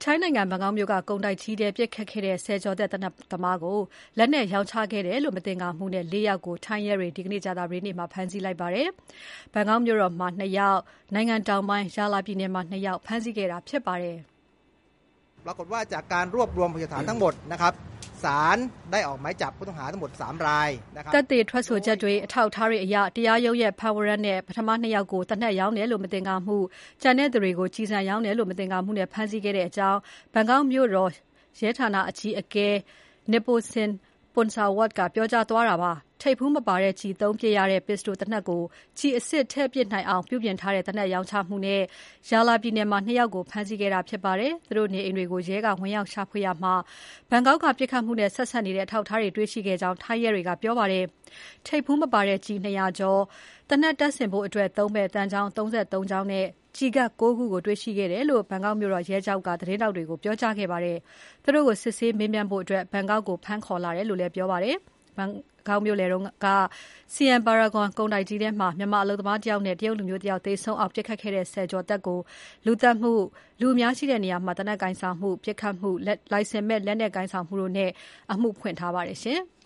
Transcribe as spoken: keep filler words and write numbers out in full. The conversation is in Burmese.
ထိုင်းနိုင်ငံဘန်ကောက်မြို့ကကုန်တိုက်ကြီးထဲပစ်ခတ်ခဲ့တဲ့ဆယ်ကျော်သက်သေနတ်သမားကိုလက်နက်ရောင်းချခဲ့တယ်လို့မသင်္ကာမှုနဲ့လေးယောက်ကိုထိုင်းရဲတွေဒီကနေ့ကြာသပတေးနေ့မှာဖမ်းဆီးလိုက်ပါတယ်။ဘန်ကောက်မြို့တော်မှာနှစ်ယောက်၊နိုင်ငံတောင်ပိုင်းယာလာပြည်နယ်မှာနှစ်ယောက်ဖမ်းဆီးခဲ့တာဖြစ်ပါတယ်ปรากฏว่าจากการรวบรวมพยานฐานทั้งหมดนะครับศาลได้ออกหมายจับผู้ต้องหาทั้งหมดสามรายนะครับသက်သေထွက်ဆိုချက်တွေအထောက်အထားတွေအရတရားရုံးရဲ့ဖမ်းဝရမ်းနဲ့ပထမနှစ်ယောက်ကိုတနက်ရောင်းတယ်လို့မသင်္ကာမှုကြံတဲ့သူတွေကိုကြီးစံရောင်းတယ်လို့မသင်္ကာမှုနဲ့ဖမ်းဆီးခဲ့တဲ့အကြောင်းဘန်ကောက်မြို့တော်ရဲဌာနအကြီးအကဲ Niposin Ponsawat ကပြောကြားသွားတာပါထိပ်ဖူးမပါတဲ့ကြီးသုံးပြရတဲ့ပစ္စတိုတနက်ကိုကြီးအစ်စ်ထည့်ပစ်နိုင်အောင်ပြုပြင်ထားတဲ့တနက်ရောင်းချမှုနဲ့ယာလာပြည်နယ်မှာနှစ်ယောက်ကိုဖမ်းဆီးခဲ့တာဖြစ်ပါတယ်သူတို့နေအိမ်တွေကိုရဲကဝင်ရောက်ရှာဖွေရမှာဘန်ကောက်ကပြစ်ခတ်မှုနဲ့ဆက်ဆက်နေတဲ့အထောက်အထားတွေတွေ့ရှိခဲ့ကြောင်းထိုင်းရဲတွေကပြောပါတယ်ထိပ်ဖူးမပါတဲ့ကြီးနှစ်ရာကျော်တနက်တက်ဆင်ဖို့အတွက်သုံးမဲ့တန်ချောင်းသုံးသုံးချောင်းနဲ့ကြီးကကိုးခုကိုတွေ့ရှိခဲ့တယ်လို့ဘန်ကောက်မြို့တော်ရဲကြောက်ကသတင်းတောက်တွေကိုပြောကြားခဲ့ပါတယ်သူတို့ကိုစစ်ဆေးမေးမြန်းဖို့အတွက်ဘန်ကောက်ကိုဖမ်းခေါ်လာတယ်လို့လည်းပြောပါတယ်ဘန်ကောက်မြို့လေတုန်းက Siam Paragon ကုန်တိုက်ကြီးထဲမှာမြန်မာအလုပ်သမားတယောက်နဲ့တရုတ်လူမျိုးတယောက်သေဆုံးအောင်ပစ်ခတ်ခဲ့တဲ့ဆယ်ကျော်သက်ကိုလူသက်မှုလူအများရှိတဲ့နေရာမှာတနက်ကိုင်းဆောင်မှုပစ်ခတ်မှုလိုင်စင်မဲ့လက်နက်ကိုင်းဆောင်မှုတို့နဲ့အမှုဖွင့်ထားပါတယ်ရှင်။